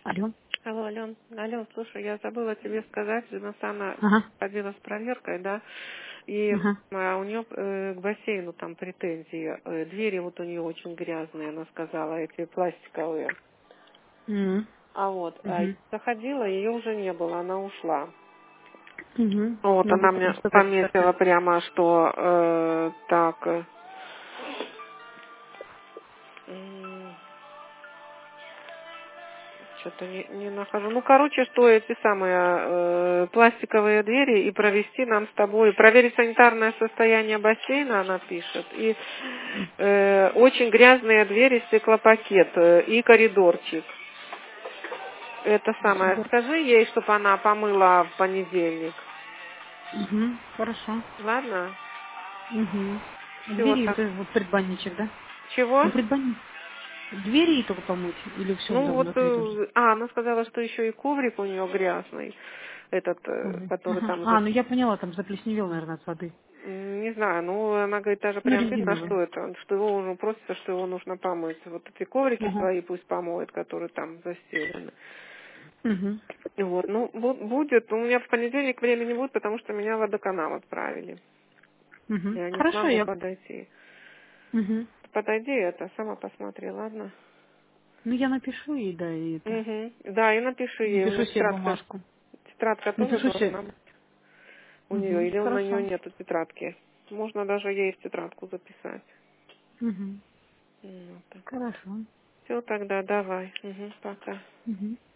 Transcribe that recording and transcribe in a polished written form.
Алло. Алло, Ален, слушай, я забыла тебе сказать, Настана Ага. ходила с проверкой, да, и Ага. у нее к бассейну там претензии, двери вот у нее очень грязные, она сказала, эти пластиковые. Мгм. А я Мгм. заходила, ее уже не было, она ушла. Мгм. Вот Ну, она быстро, мне что такая пометила ситуация? прямо, что что-то не нахожу. Ну, короче, что эти самые пластиковые двери и провести нам с тобой, проверить санитарное состояние бассейна, она пишет, и очень грязные двери, стеклопакет и коридорчик. Это самое. Супер. Скажи ей, чтобы она помыла в понедельник. Угу. Хорошо. Ладно? Угу. Все Двери, так. это вот предбанничек, да? Чего? Ну, предбанник. Двери только помыть? Или все Ну равно вот, закрыть уже? она сказала, что еще и коврик у нее грязный, этот, Коврик. который Ага. там, А, ну я поняла, там заплесневел, наверное, от воды. не знаю, ну она говорит, даже Ну, прям видно, резиновый. что это, что его уже просится, что его нужно помыть. Вот эти коврики Ага. свои пусть помоет, которые там застелены. Угу. Вот, ну будет, у меня в понедельник времени не будет, потому что меня в водоканал отправили. Угу. Я не Хорошо, смогу я... подойти. Угу. Подойди это, сама посмотри, ладно? Ну, я напишу ей, да, и это. Угу. Да, и напиши ей, у Напишу нее себе тетрадка, бумажку. тетрадка тоже Напишу себе. должна быть у нее, Угу. или на нее Хорошо. нету тетрадки. Можно даже ей в тетрадку записать. Угу. Ну, так. Хорошо. Все тогда, давай. Угу, пока. Угу.